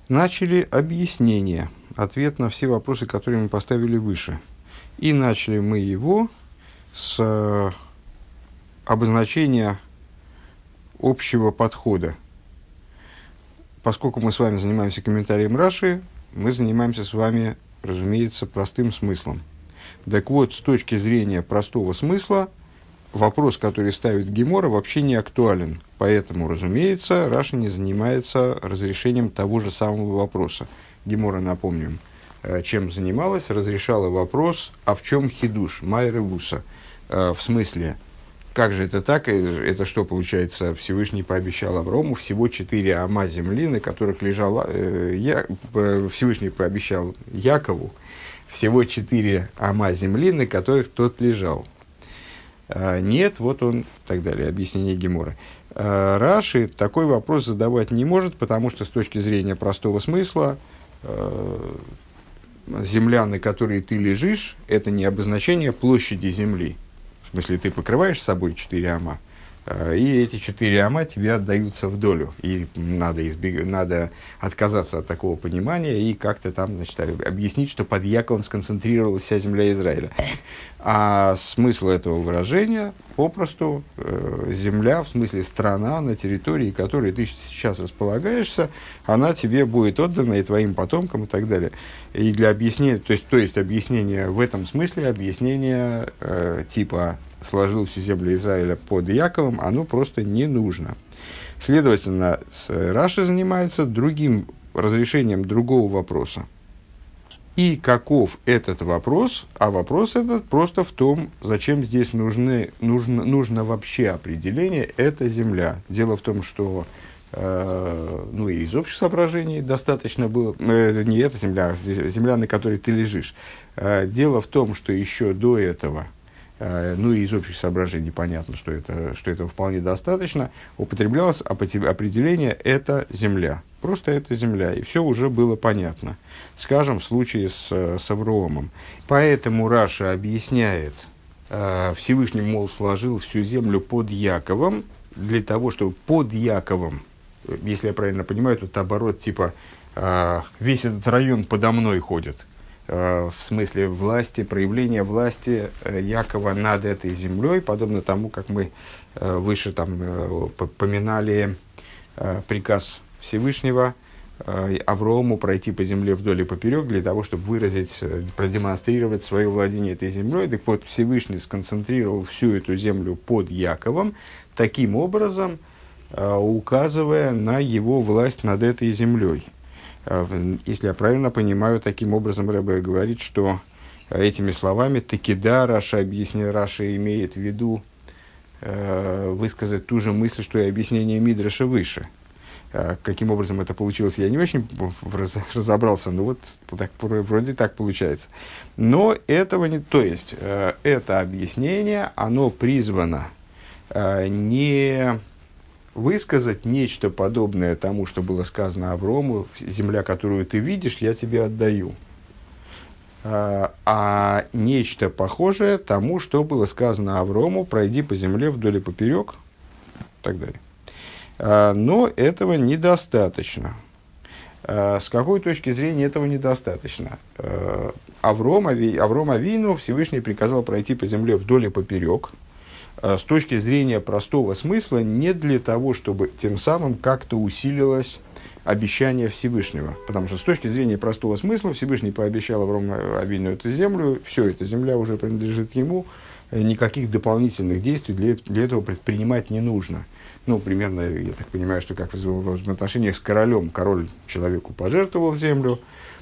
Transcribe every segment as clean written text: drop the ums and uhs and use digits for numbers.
Начали объяснение, ответ на все вопросы, которые мы поставили выше. И начали мы его с обозначения общего подхода. Поскольку мы с вами занимаемся комментарием Раши, мы занимаемся с вами, разумеется, простым смыслом. Так вот, с точки зрения простого смысла, вопрос, который ставит Гемора, вообще не актуален. Поэтому, разумеется, Раши не занимается разрешением того же самого вопроса. Гемора, напомним, чем занималась, разрешала вопрос, а в чем хидуш, майры вуса. В смысле, как же это так? Это что, получается, Всевышний пообещал Аврому всего 4 ама земли, на которых лежал... Всевышний пообещал Якову всего 4 ама земли, на которых тот лежал. Нет, вот он, и так далее, объяснение Гемора. Раши такой вопрос задавать не может, потому что с точки зрения простого смысла земля, на которой ты лежишь, это не обозначение площади земли. В смысле, ты покрываешь собой 4 ама, и эти 4 ама тебе отдаются в долю. И надо отказаться от такого понимания и как-то там, значит, объяснить, что под Яковом сконцентрировалась вся земля Израиля. А смысл этого выражения попросту земля, в смысле страна, на территории которой ты сейчас располагаешься, она тебе будет отдана и твоим потомкам и так далее. И для объяснения, то есть объяснение в этом смысле, объяснение типа «сложил всю землю Израиля под Яковом», оно просто не нужно. Следовательно, Раши занимается другим разрешением другого вопроса. И каков этот вопрос? А вопрос этот просто в том, зачем здесь нужно вообще определение «это земля». Дело в том, что и из общих соображений достаточно было, не эта земля, а земля, на которой ты лежишь. Дело в том, что еще до этого, и из общих соображений понятно, что этого вполне достаточно, употреблялось определение «это земля». Просто это земля, и все уже было понятно. Скажем, в случае с Авраамом. Поэтому Раша объясняет, Всевышний, мол, сложил всю землю под Яковом, для того, чтобы под Яковом, если я правильно понимаю, тут оборот типа «весь этот район подо мной ходит». В смысле власти, проявления власти Якова над этой землей, подобно тому, как мы выше поминали приказ Всевышнего Аврааму пройти по земле вдоль и поперек для того, чтобы выразить, продемонстрировать свое владение этой землей. Так вот, Всевышний сконцентрировал всю эту землю под Яковом, таким образом указывая на его власть над этой землей. Если я правильно понимаю, таким образом Ребе говорит, что этими словами «такида» Раша имеет в виду высказать ту же мысль, что и объяснение Мидраша выше. Каким образом это получилось, я не очень разобрался, но вот так, вроде так получается. Но этого не... То есть, это объяснение, оно призвано не высказать нечто подобное тому, что было сказано Аврому: «Земля, которую ты видишь, я тебе отдаю», а нечто похожее тому, что было сказано Аврому: «Пройди по земле вдоль и поперек», и так далее. Но этого недостаточно. С какой точки зрения этого недостаточно? Авром Авину Всевышний приказал пройти по земле вдоль и поперек. С точки зрения простого смысла, не для того, чтобы тем самым как-то усилилось обещание Всевышнего. Потому что с точки зрения простого смысла Всевышний пообещал Аврому Авину эту землю, все, эта земля уже принадлежит ему, никаких дополнительных действий для этого предпринимать не нужно. Примерно, я так понимаю, что как в отношениях с королем. Король человеку пожертвовал землю,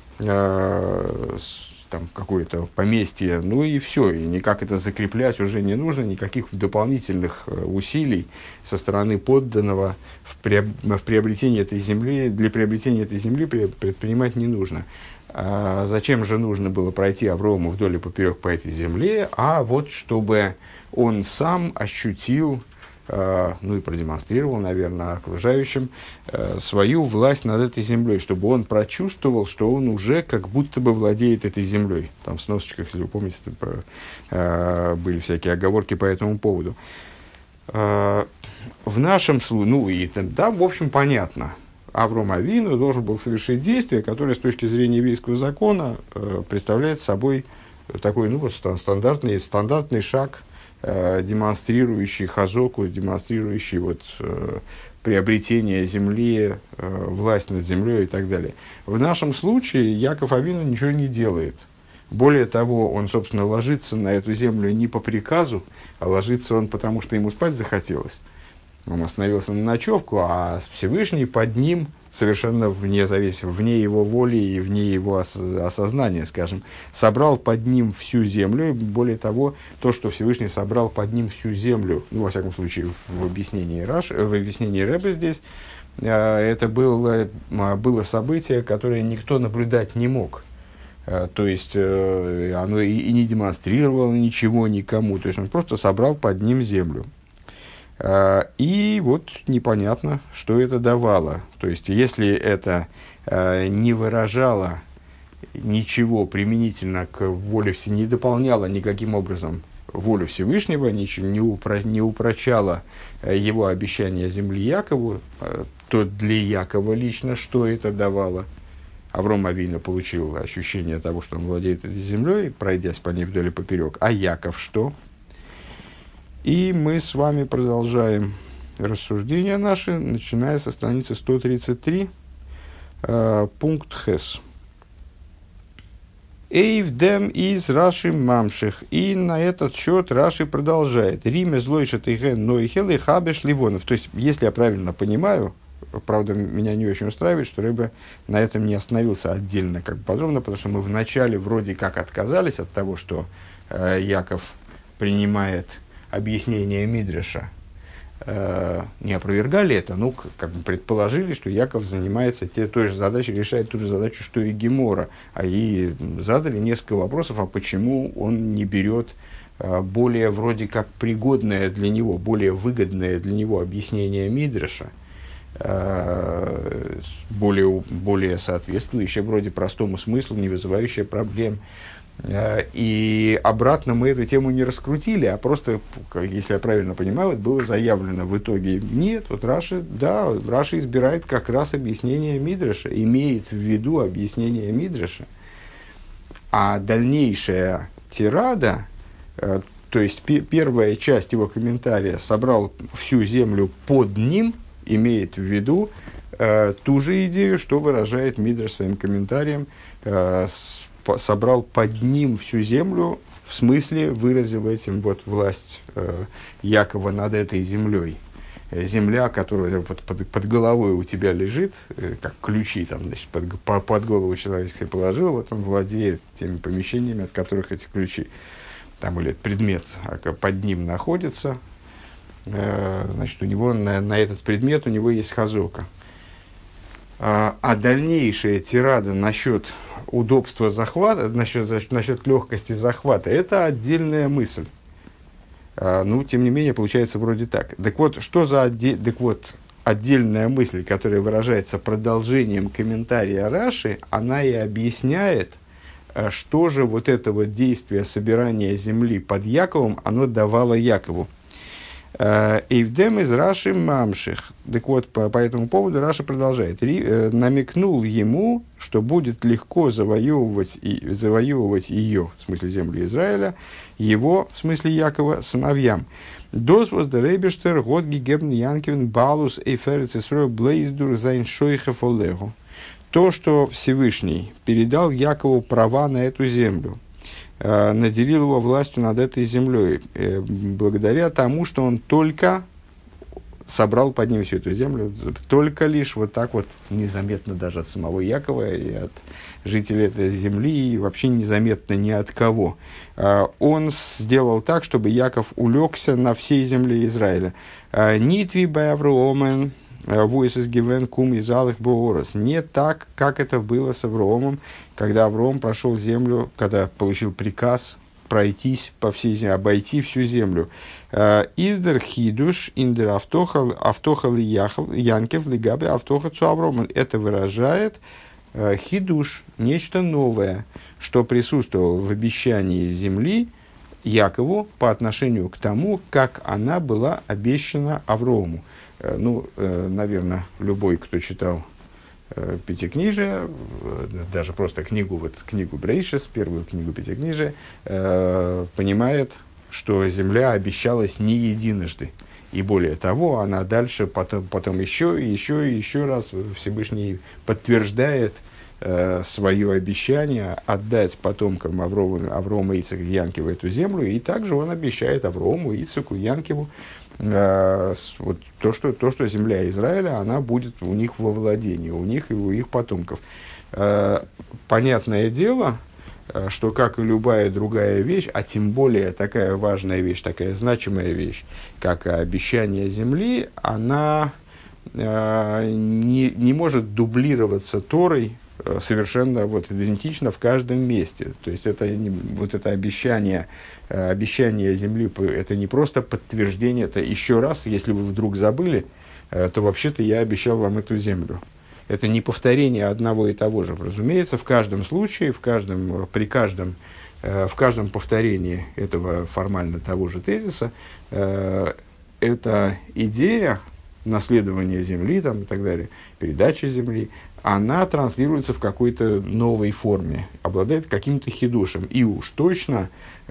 какое-то поместье, и все, и никак это закреплять уже не нужно, никаких дополнительных усилий со стороны подданного в приобретении этой земли, для приобретения этой земли предпринимать не нужно. Зачем же нужно было пройти Аврааму вдоль и поперек по этой земле? А вот чтобы он сам ощутил, и продемонстрировал, наверное, окружающим свою власть над этой землей, чтобы он прочувствовал, что он уже как будто бы владеет этой землей. Там в сносочках, если вы помните, были всякие оговорки по этому поводу. В нашем случае, в общем, понятно. Авром Авину должен был совершить действие, которое с точки зрения еврейского закона представляет собой такой стандартный шаг, демонстрирующий хазоку, демонстрирующий приобретение земли, власть над землей и так далее. В нашем случае Яков Авину ничего не делает. Более того, он, собственно, ложится на эту землю не по приказу, а ложится он потому, что ему спать захотелось. Он остановился на ночевку, а Всевышний под ним, совершенно вне его воли и вне его осознания, скажем, собрал под ним всю землю. И более того, то, что Всевышний собрал под ним всю землю, во всяком случае, в объяснении Рэбе здесь, это было событие, которое никто наблюдать не мог. То есть, оно и не демонстрировало ничего никому. То есть, он просто собрал под ним землю. И вот непонятно, что это давало. То есть, если это не выражало ничего применительно к воле Всевышнего, не дополняло никаким образом волю Всевышнего, не упрочало его обещание земли Якову, то для Якова лично что это давало? Авром Авину получил ощущение того, что он владеет этой землей, пройдясь по ней вдоль и поперек. А Яков что? И мы с вами продолжаем рассуждения наши, начиная со страницы 133, пункт Хес. Эйвдем из Раши Мамших. И на этот счет Раши продолжает. Риме злойшет и ген нойхел и хабеш ливонов. То есть, если я правильно понимаю, правда, меня не очень устраивает, что Ребе на этом не остановился отдельно, подробно, потому что мы вначале вроде как отказались от того, что Яков принимает объяснение Мидраша, не опровергали это, но предположили, что Яков занимается той же задачей, решает ту же задачу, что и Гемора, и задали несколько вопросов, а почему он не берет более вроде как пригодное для него, более выгодное для него объяснение Мидраша, более соответствующее вроде простому смыслу, не вызывающее проблем. И обратно мы эту тему не раскрутили, а просто, если я правильно понимаю, было заявлено в итоге нет, Раши избирает как раз объяснение Мидраша, имеет в виду объяснение Мидраша, а дальнейшая тирада, то есть первая часть его комментария собрал всю землю под ним, имеет в виду ту же идею, что выражает Мидраш своим комментарием, собрал под ним всю землю, в смысле выразил этим власть Якова над этой землей. Земля, которая под головой у тебя лежит, как ключи под голову человек себе положил, вот он владеет теми помещениями, от которых эти ключи, или предмет под ним находится. Значит, у него на этот предмет у него есть хазока. А дальнейшая тирада насчет удобства захвата, насчет легкости захвата, это отдельная мысль. Тем не менее, получается вроде так. Так вот, отдельная мысль, которая выражается продолжением комментария Раши, она и объясняет, что же это действие собирания земли под Яковом, оно давало Якову. Эйвдем из Раши Мамших. Так вот, по этому поводу Раша продолжает. Намекнул ему, что будет легко завоевывать ее, в смысле землю Израиля, его, в смысле Якова, сыновьям. Дос воз де Рейбештер, год гигебн Янкивен, балус эйферец Исроя, блейздур зайн шойхев олегу. То, что Всевышний передал Якову права на эту землю, наделил его властью над этой землей, благодаря тому, что он только собрал под ним всю эту землю, только лишь незаметно даже от самого Якова и от жителей этой земли, и вообще незаметно ни от кого. Он сделал так, чтобы Яков улегся на всей земле Израиля. «Нитви бай Авроомен, войсес гивен кум из алых боорос». Не так, как это было с Авроомом, когда Авроом прошел землю, когда получил приказ пройтись по всей земле, обойти всю землю. Издер хидуш, индер автохал янкев лигабе автоха цу Аврома. Это выражает хидуш, нечто новое, что присутствовало в обещании земли Якову по отношению к тому, как она была обещана Аврому. Наверное, любой, кто читал Пятикнижия, даже просто книгу Брейшис, первую книгу Пятикнижия, понимает, что земля обещалась не единожды. И более того, она дальше, потом еще и еще раз Всевышний подтверждает свое обещание отдать потомкам Аврома, Ицхака и Янкива эту землю, и также он обещает Аврому, Ицхаку, Янкиву вот то, что земля Израиля, она будет у них во владении, у них и у их потомков. Понятное дело, что, как и любая другая вещь, а тем более такая важная вещь, такая значимая вещь, как обещание земли, она не может дублироваться Торой совершенно вот идентично в каждом месте. То есть это обещание земли, это не просто подтверждение, это еще раз, если вы вдруг забыли, то вообще-то я обещал вам эту землю. Это не повторение одного и того же. Разумеется, в каждом случае, при каждом повторении этого формально того же тезиса, эта идея наследования земли там, и так далее, передачи земли, она транслируется в какой-то новой форме, обладает каким-то хидушем. И уж точно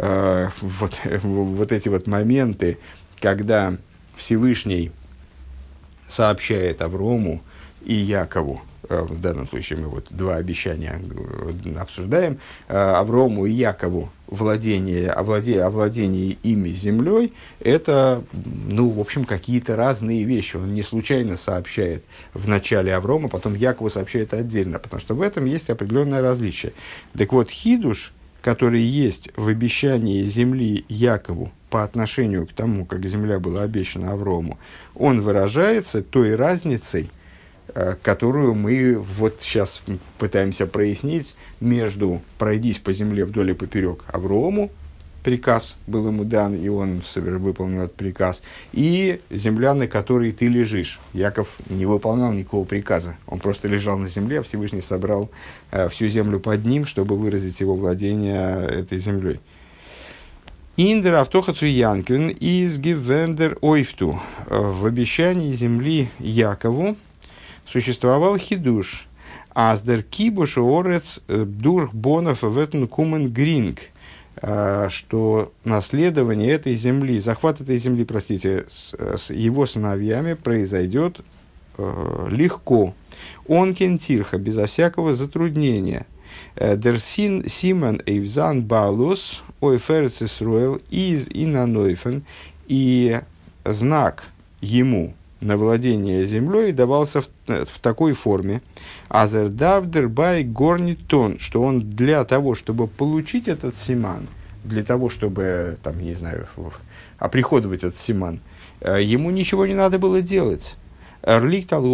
вот эти вот моменты, когда Всевышний сообщает Аврому и Якову, в данном случае мы вот два обещания обсуждаем, Аврому и Якову о владении ими землей, это, в общем, какие-то разные вещи. Он не случайно сообщает в начале Аврома, потом Якову сообщает отдельно, потому что в этом есть определенное различие. Так вот, хидуш, который есть в обещании земли Якову по отношению к тому, как земля была обещана Аврому, он выражается той разницей, которую мы вот сейчас пытаемся прояснить между «пройдись по земле вдоль и поперек» Аврому, приказ был ему дан, и он выполнил этот приказ, и земля, на которой ты лежишь. Яков не выполнял никакого приказа, он просто лежал на земле, а Всевышний собрал всю землю под ним, чтобы выразить его владение этой землей. Индер автохацу Янквин из гивендер ойфту. В обещании земли Якову существовал хидуш. Аздер кибуш орец дурх бонов ветн кумен гринг. Что наследование этой земли, захват этой земли, с его сыновьями произойдет легко. Он кентирха, безо всякого затруднения. Дерсин Симон Эйвзан Балус Ойферц Исруэл из Инанойфен. И знак ему на владение землей давался в такой форме, азердавдер бай горнитон, что он для того, чтобы получить этот симан, для того, чтобы, там, не знаю, оприходовать этот симан, ему ничего не надо было делать. Он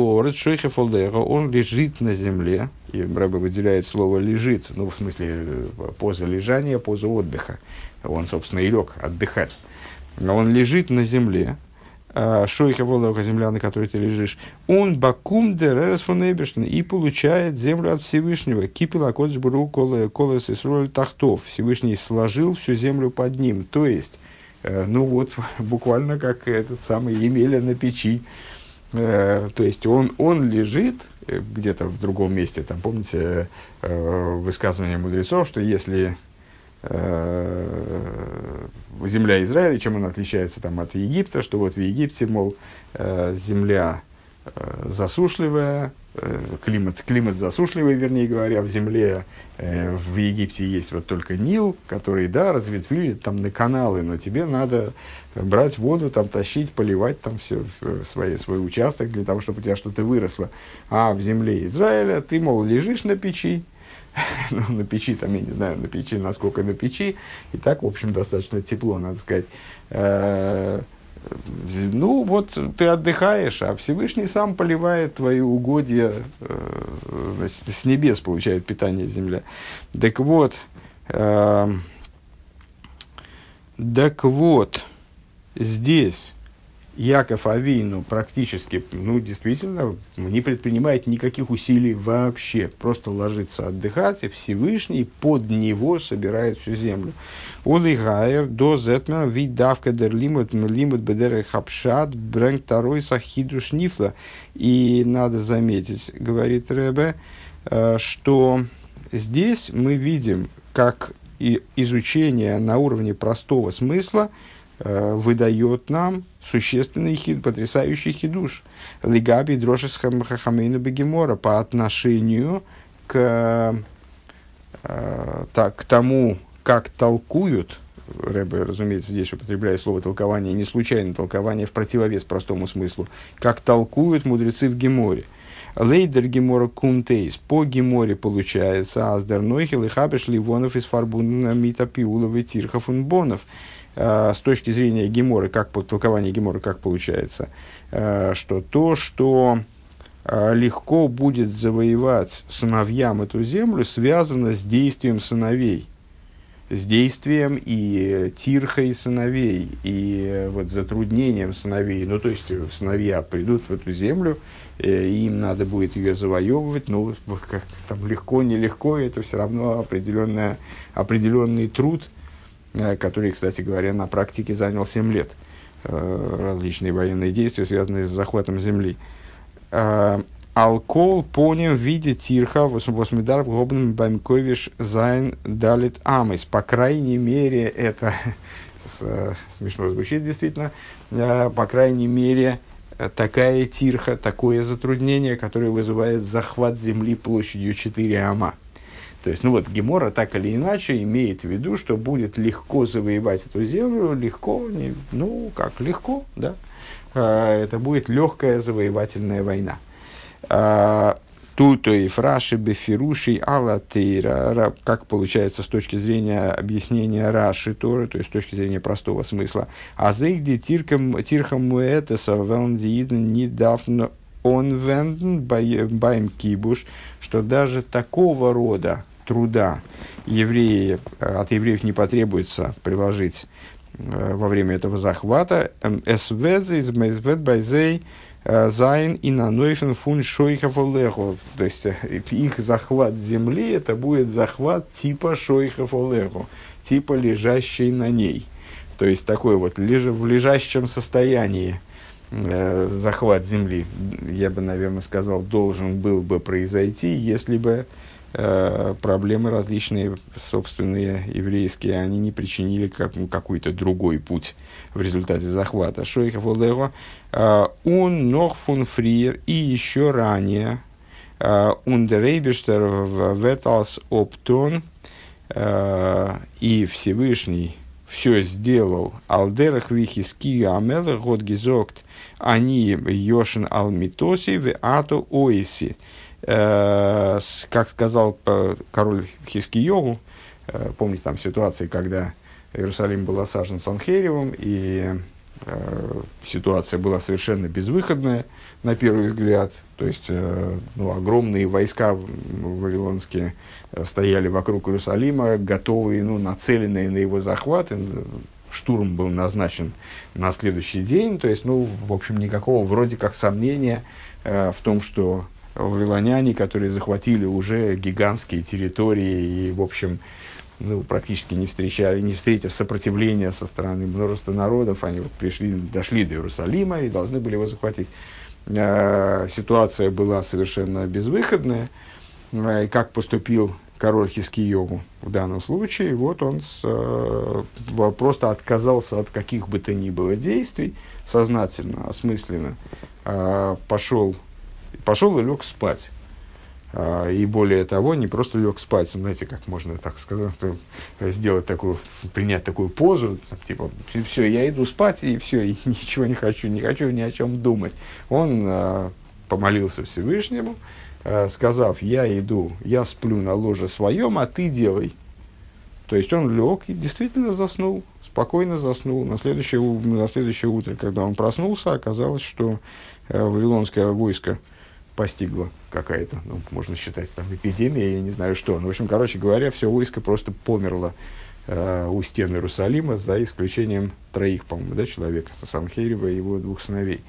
лежит на земле, и Рэбе выделяет слово «лежит», в смысле поза лежания, поза отдыха. Он, собственно, и лег отдыхать. Он лежит на земле, шойха волоха, земля, на которой ты лежишь, он бакум деререс фон эйберштейн, и получает землю от Всевышнего. Кипила кодж-буру колес исруэль тахтов. Всевышний сложил всю землю под ним. То есть, буквально как этот самый Емеля на печи. То есть, он лежит где-то в другом месте. Там, помните высказывание мудрецов, что если земля Израиля, чем она отличается там, от Египта, что вот в Египте, мол, земля засушливая, климат засушливый, вернее говоря, в земле в Египте есть вот только Нил, который, да, разветвили там на каналы, но тебе надо брать воду, там, тащить, поливать там все, свой участок для того, чтобы у тебя что-то выросло. А в земле Израиля ты, мол, лежишь на печи, на печи, там, я не знаю, на печи, насколько на печи, и так, в общем, достаточно тепло, надо сказать. Ты отдыхаешь, а Всевышний сам поливает твои угодья, значит, с небес получает питание земля. Так вот, здесь Яков Авину практически, действительно, не предпринимает никаких усилий вообще. Просто ложится отдыхать, и Всевышний под него собирает всю землю. Улигайр до зетма видавка дер лимут бедер хапшат брэнг второй сахидуш нифла. И надо заметить, говорит Ребе, что здесь мы видим, как и изучение на уровне простого смысла выдает нам существенный потрясающий хидуш. Лигаби дрошис хахамейну бегемора по отношению к тому, как толкуют, Ребе, разумеется, здесь употребляет слово толкование, не случайно толкование в противовес простому смыслу, как толкуют мудрецы в Геморе. Лейдер Гемора Кунтейс. По Геморе получается Аздернойхил и Хабеш Ливонов из Фарбуна Митапиулов и Тирхафунбонов. С точки зрения Геморы, как по толкованию Геморы, как получается, что то, что легко будет завоевать сыновьям эту землю, связано с действием сыновей, с действием и тирхой сыновей, и вот затруднением сыновей. То есть сыновья придут в эту землю, и им надо будет ее завоевывать, как там легко, нелегко, это все равно определенный труд, который, кстати говоря, на практике занял 7 лет. Различные военные действия, связанные с захватом земли. Алкол поним в виде тирха, восьмидар в гобным баймковиш зайн далит амис. По крайней мере, это смешно звучит действительно, по крайней мере, такая тирха, такое затруднение, которое вызывает захват земли площадью 4 ама. То есть, Гемора так или иначе имеет в виду, что будет легко завоевать эту землю, легко, легко, да, это будет легкая завоевательная война. Туто и фраши бефируши алатейра, как получается с точки зрения объяснения Раши Торы, то есть с точки зрения простого смысла. А зейгди тирхам муэтеса велндиидн недавно он венден байм кибуш, что даже такого рода труда от евреев не потребуется приложить во время этого захвата. Зайн и нанойфен фун шойхов олеху. То есть их захват земли это будет захват типа шойхов олеху, типа лежащей на ней. То есть такой в лежащем состоянии захват земли, я бы, наверное, сказал, должен был бы произойти, если бы проблемы различные, собственные, еврейские, они не причинили какой-то другой путь в результате захвата. Шойхов олего, он нох фун фриер, и еще ранее, ундерейбештер веталс оптон, и Всевышний все сделал, алдерах вихиски амелах год гизокт, они йошен алмитоси в ату оиси. Как сказал король Хискиёгу, помните там ситуации, когда Иерусалим был осажен Санхеревым, и ситуация была совершенно безвыходная на первый взгляд, то есть огромные войска вавилонские стояли вокруг Иерусалима, готовые, нацеленные на его захват. Штурм был назначен на следующий день, то есть, в общем, никакого вроде как сомнения в том, что вавилоняне, которые захватили уже гигантские территории и, в общем, практически не встретив сопротивления со стороны множества народов, они дошли до Иерусалима и должны были его захватить. Ситуация была совершенно безвыходная. И как поступил король Хискиёгу в данном случае? Вот он просто отказался от каких бы то ни было действий, сознательно, осмысленно, пошел и лег спать. И более того, не просто лег спать, знаете, как можно так сказать, принять такую позу, типа, все, я иду спать, и все, и ничего не хочу ни о чем думать. Он помолился Всевышнему, сказав: я сплю на ложе своем, а ты делай. То есть он лег и действительно заснул, спокойно заснул. На следующее утро, когда он проснулся, оказалось, что вавилонское войско постигла какая-то, можно считать, там, эпидемия, я не знаю что. В общем, короче говоря, все войско просто померло у стен Иерусалима, за исключением троих, по-моему, да, человек, Санхерева и его двух сыновей.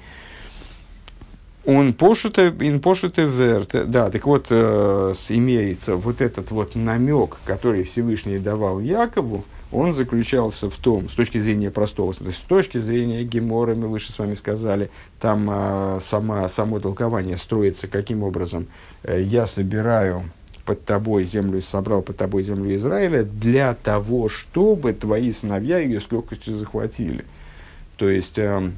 Он пошуте верт. Да, так вот, имеется вот этот вот намек, который Всевышний давал Якову, он заключался в том, с точки зрения простого, то есть с точки зрения Гемора, мы выше с вами сказали, там само толкование строится каким образом. Я собираю под тобой землю, собрал под тобой землю Израиля для того, чтобы твои сыновья ее с легкостью захватили. То есть,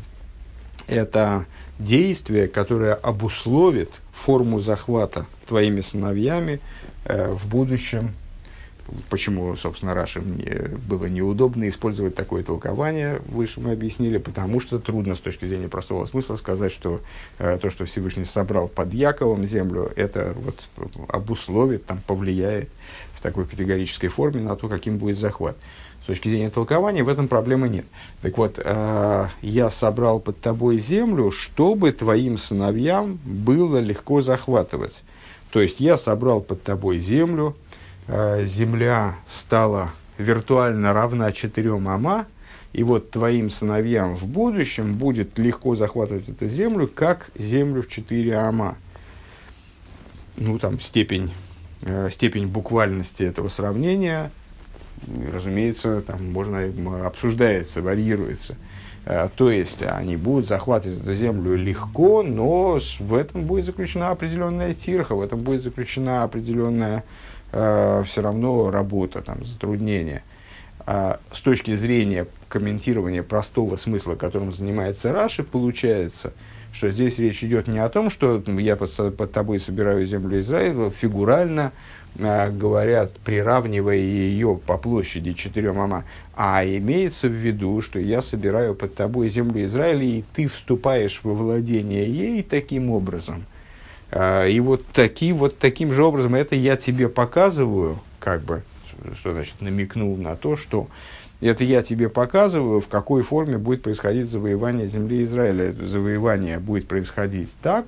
это действие, которое обусловит форму захвата твоими сыновьями в будущем. Почему, собственно, Раши мне было неудобно использовать такое толкование, выше мы объяснили, потому что трудно с точки зрения простого смысла сказать, что то, что Всевышний собрал под Яковом землю, это вот обусловит, там, повлияет в такой категорической форме на то, каким будет захват. С точки зрения толкования в этом проблемы нет. Так вот, я собрал под тобой землю, чтобы твоим сыновьям было легко захватывать. То есть, я собрал под тобой землю, земля стала виртуально равна 4 ама, и вот твоим сыновьям в будущем будет легко захватывать эту землю, как землю в 4 ама. Ну, там, степень буквальности этого сравнения, разумеется, там обсуждается, варьируется. То есть, они будут захватывать эту землю легко, но в этом будет заключена определенная тирха, в этом будет заключена определенная все равно работа, там, затруднения. С точки зрения комментирования простого смысла, которым занимается Раши, получается, что здесь речь идет не о том, что я под тобой собираю землю Израиля, фигурально говорят, приравнивая ее по площади 4 ама, а имеется в виду, что я собираю под тобой землю Израиля, и ты вступаешь во владение ей таким образом. И вот таким же образом это я тебе показываю, как бы, что значит намекнул на то, что это я тебе показываю, в какой форме будет происходить завоевание земли Израиля. Это завоевание будет происходить так,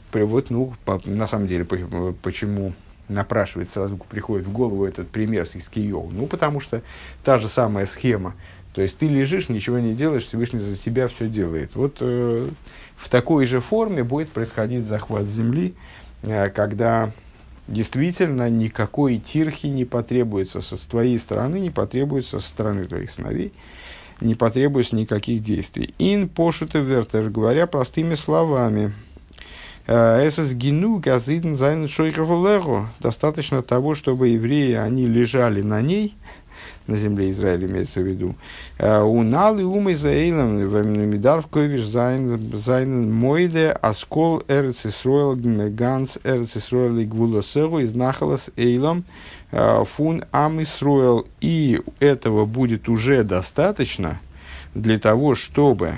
на самом деле, почему напрашивается, сразу приходит в голову этот пример с Искиёу. Ну, потому что та же самая схема. То есть, ты лежишь, ничего не делаешь, Всевышний за тебя все делает. Вот в такой же форме будет происходить захват земли, когда действительно никакой тирхи не потребуется с твоей стороны, не потребуется со стороны твоих сыновей, не потребуется никаких действий. Ин пошуте вертер, говоря простыми словами. Эсэс гину газиден зайн шойхавулеру. Достаточно того, чтобы евреи, они лежали на ней, на земле Израиля имеется в виду. Унал и ум Израилем мидар ковиш зайн мойде аскол эрец Исроэл ганс эрец Исроэл и гвулосеру из нахалас эйлом фун ам Исроэл. И этого будет уже достаточно для того, чтобы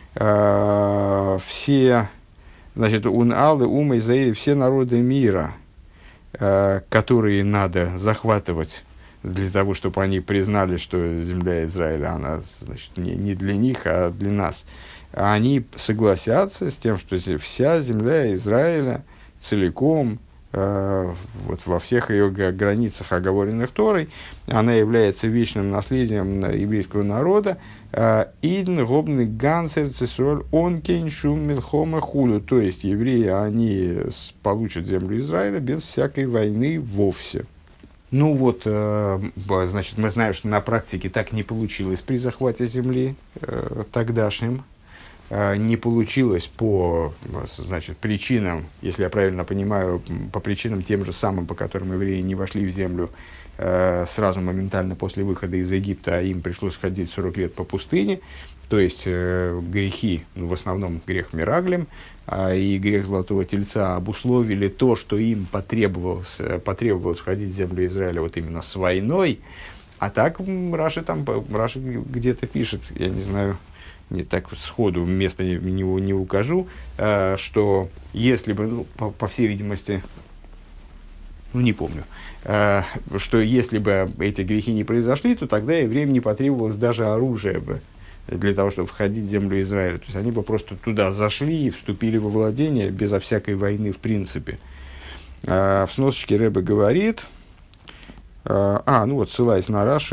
все, значит, унал и ум Израилем, все народы мира, которые надо захватывать, для того, чтобы они признали, что земля Израиля, она, значит, не для них, а для нас. Они согласятся с тем, что вся земля Израиля целиком, вот во всех ее границах, оговоренных Торой, она является вечным наследием еврейского народа. Идн гобный гансер цисроль он кейншум милхома хулю. То есть, евреи, они получат землю Израиля без всякой войны вовсе. Ну вот, значит, мы знаем, что на практике так не получилось при захвате земли тогдашним. Не получилось по, значит, причинам, если я правильно понимаю, по причинам тем же самым, по которым евреи не вошли в землю сразу моментально после выхода из Египта, а им пришлось ходить 40 лет по пустыне. То есть, грехи, в основном грех Мираглим, и грех Золотого Тельца обусловили то, что им потребовалось входить в землю Израиля вот именно с войной. А так Раши где-то пишет, я не знаю, не так сходу место не укажу, что если бы, по всей видимости, не помню, что если бы эти грехи не произошли, то тогда евреям не потребовалось даже оружия бы для того, чтобы входить в землю Израиля. То есть, они бы просто туда зашли и вступили во владение безо всякой войны в принципе. В сносочке Ребе говорит, ссылаясь на Раши,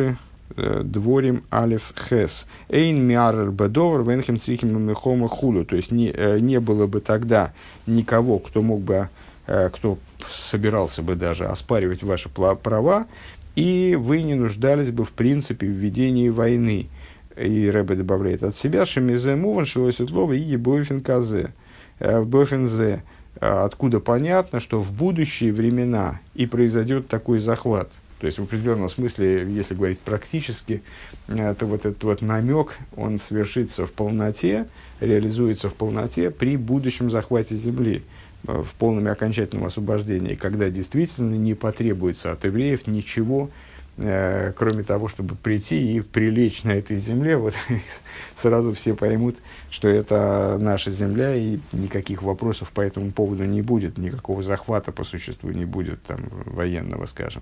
Дворим алеф хес. Эйн миарер бедовар венхем црихим мехома хулю. То есть не было бы тогда никого, кто мог бы, кто собирался бы даже оспаривать ваши права, и вы не нуждались бы в принципе в ведении войны. И Ребе добавляет от себя, шемизе муван шилосит лова и ебофин казе. Бофинзе. Откуда понятно, что в будущие времена и произойдет такой захват. То есть в определенном смысле, если говорить практически, то вот этот вот намек, он совершится в полноте, реализуется в полноте при будущем захвате земли, в полном и окончательном освобождении, когда действительно не потребуется от евреев ничего, кроме того, чтобы прийти и прилечь на этой земле. Вот сразу все поймут, что это наша земля, и никаких вопросов по этому поводу не будет, никакого захвата по существу не будет, там, военного, скажем.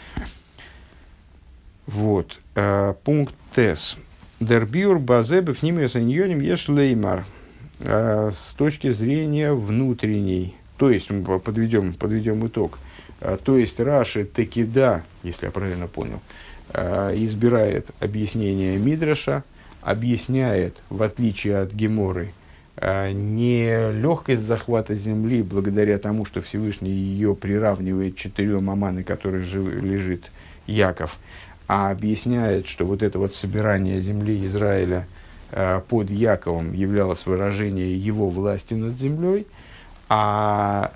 Вот. Пункт Тес. Дербюр базебев нимиос иньоним еш леймар. С точки зрения внутренней, то есть, подведем итог, то есть Раши таки да, если я правильно понял, избирает объяснение Мидраша, объясняет, в отличие от Геморы, не легкость захвата земли благодаря тому, что Всевышний ее приравнивает 4 ама, на которых лежит Яков, а объясняет, что вот это вот собирание земли Израиля под Яковом являлось выражением его власти над землей, а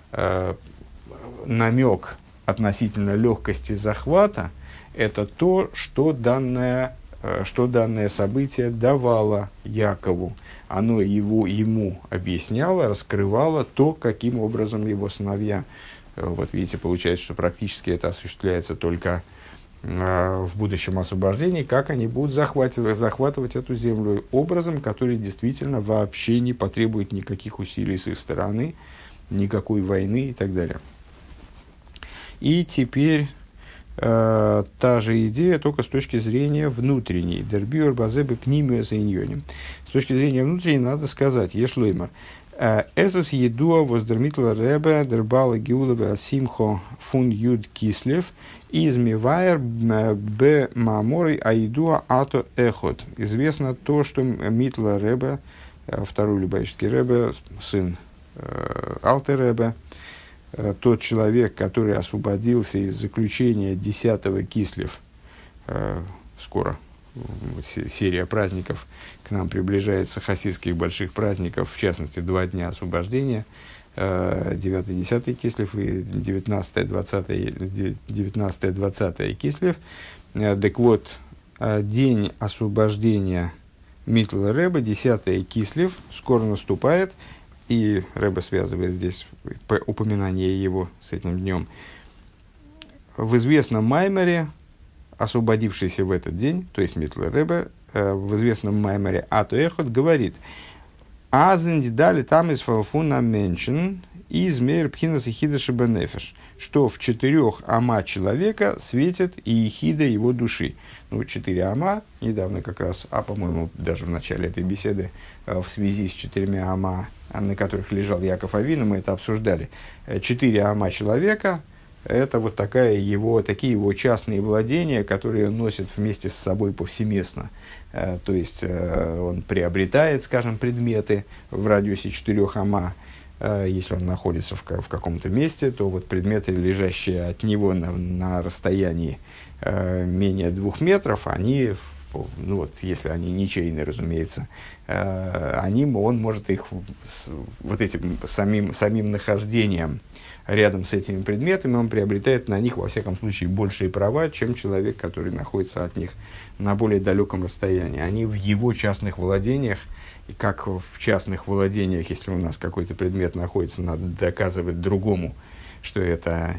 намек относительно легкости захвата – это то, что данное событие давало Якову. Оно ему объясняло, раскрывало то, каким образом его сыновья. Вот видите, получается, что практически это осуществляется только в будущем освобождении, как они будут захватывать эту землю образом, который действительно вообще не потребует никаких усилий с их стороны, никакой войны и так далее. И теперь та же идея, только с точки зрения внутренней. Дербюр базебы пнимиос иньоним. С точки зрения внутренней надо сказать, ешлоймар. Эсэс едуа воздермитла ребе дербала геулове асимхо фун юд кислев измивайер б маморой аидуа ато эхот. Известно то, что Митла Ребе, второй любавический Ребе, сын Алтер Ребе, тот человек, который освободился из заключения 10-го Кислев, скоро серия праздников к нам приближается, хасидских больших праздников, в частности, 2 дня освобождения, 9-10 Кислев и 19-20 Кислев. Так вот, день освобождения Митла Ребе, 10 Кислев, скоро наступает, и Ребе связывает здесь упоминание его с этим днем. В известном Маймере, освободившийся в этот день, то есть Митла Ребе, в известном Маймере Ато Эхот говорит: «Азенди дали там из фауфуна меншен из мейр пхинас и хида шебенефеш», что в 4 ама человека светит и ехида его души. Ну, 4 ама, недавно как раз, по-моему, даже в начале этой беседы, в связи с 4 ама, на которых лежал Яков Авину, мы это обсуждали. 4 ама человека – это вот такие его частные владения, которые он носит вместе с собой повсеместно. То есть он приобретает, скажем, предметы в радиусе 4 ама. Если он находится в каком-то месте, то вот предметы, лежащие от него на расстоянии менее 2 метров, они, ну вот, если они ничейные, разумеется, он может их вот этим самим нахождением рядом с этими предметами, он приобретает на них, во всяком случае, большие права, чем человек, который находится от них на более далеком расстоянии. Они в его частных владениях, и как в частных владениях, если у нас какой-то предмет находится, надо доказывать другому, что это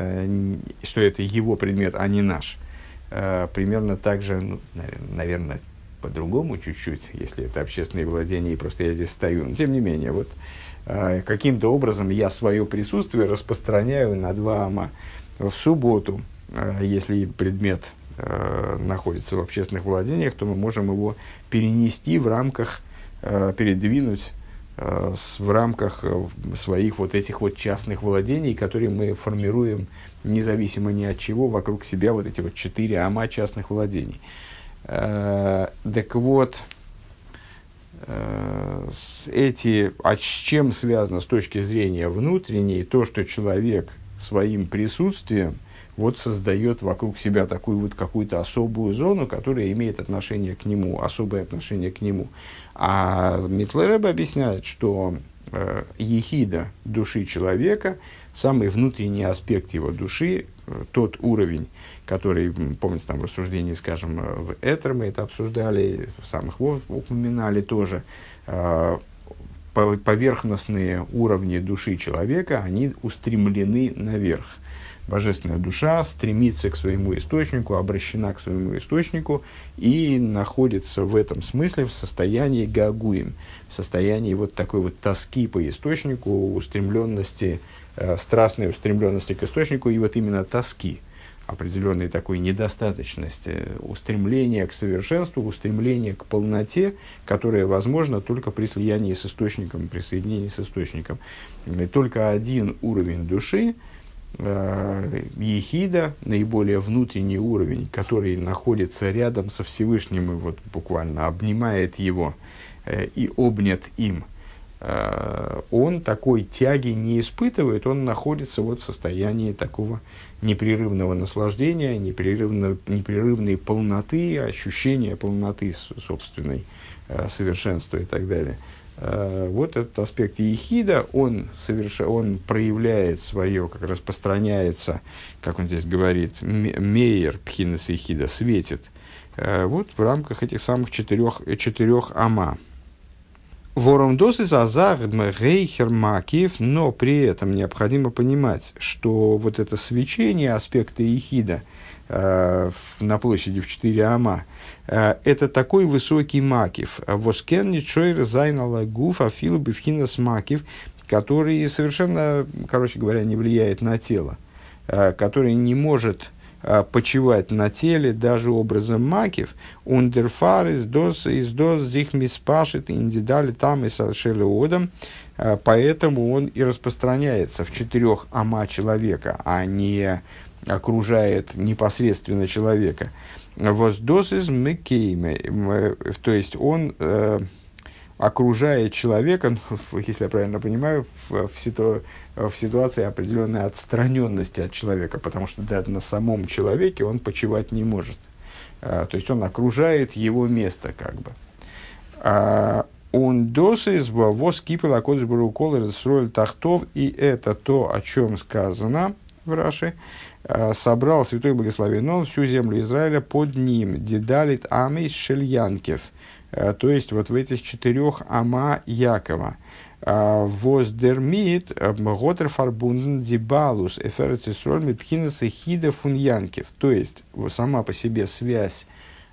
его предмет, а не наш. Примерно так же, ну, наверное, по-другому чуть-чуть, если это общественные владения, и просто я здесь стою. Но, тем не менее, вот каким-то образом я свое присутствие распространяю на 2 ама. В субботу, если предмет находится в общественных владениях, то мы можем его перенести в рамках, передвинуть в рамках своих вот этих вот частных владений, которые мы формируем независимо ни от чего вокруг себя, вот эти вот 4 ама частных владений. Так вот, с чем связано с точки зрения внутренней то, что человек своим присутствием вот создает вокруг себя такую вот какую-то особую зону, которая имеет отношение к нему, особое отношение к нему. А Митлер Ребе объясняет, что ехида души человека, самый внутренний аспект его души, тот уровень, который, помните, там в рассуждении, скажем, в Этер мы это обсуждали, в самых Вов упоминали тоже, поверхностные уровни души человека, они устремлены наверх. Божественная душа стремится к своему источнику, обращена к своему источнику и находится в этом смысле в состоянии гагуим, в состоянии вот такой вот тоски по источнику, устремленности, страстной устремленности к источнику и вот именно тоски, определенной такой недостаточности, устремления к совершенству, устремления к полноте, которое возможно только при слиянии с источником, при соединении с источником. И только один уровень души, ехида, наиболее внутренний уровень, который находится рядом со Всевышним и вот буквально обнимает его и обнят им, он такой тяги не испытывает, он находится вот в состоянии такого непрерывного наслаждения, непрерывной полноты, ощущения полноты собственной, совершенства и так далее. Вот этот аспект ехида, он проявляет свое, как распространяется, как он здесь говорит, мейер пхинес ехида, светит, вот в рамках этих самых четырех ама. Вором досы зазагд гейхер макив, но при этом необходимо понимать, что вот это свечение аспекта ехида на площади в 4 ама, это такой высокий макив, воскен ничойр зайнала гуф афилу бифхинас макив, который совершенно, короче говоря, не влияет на тело, который не может почивать на теле даже образом макив, ундерфар из дос зих миспашит индидали там и сашелеодом, поэтому он и распространяется в 4 ама человека, а не окружает непосредственно человека. Воздос из мекейме, то есть он окружает человека, если я правильно понимаю, в ситуации определенной отстраненности от человека, потому что даже на самом человеке он почивать не может. То есть он окружает его место, как бы. Он досыз воз кипел акодж барукол и тахтов, и это то, о чем сказано в Раши, собрал святой благословен он всю землю Израиля под ним, дедалит амейс шельянкев, то есть вот в этих 4 ама Якова. Воздермит готер фарбунден дибалус эферцисроль митхинес эхида фун янкев, то есть сама по себе связь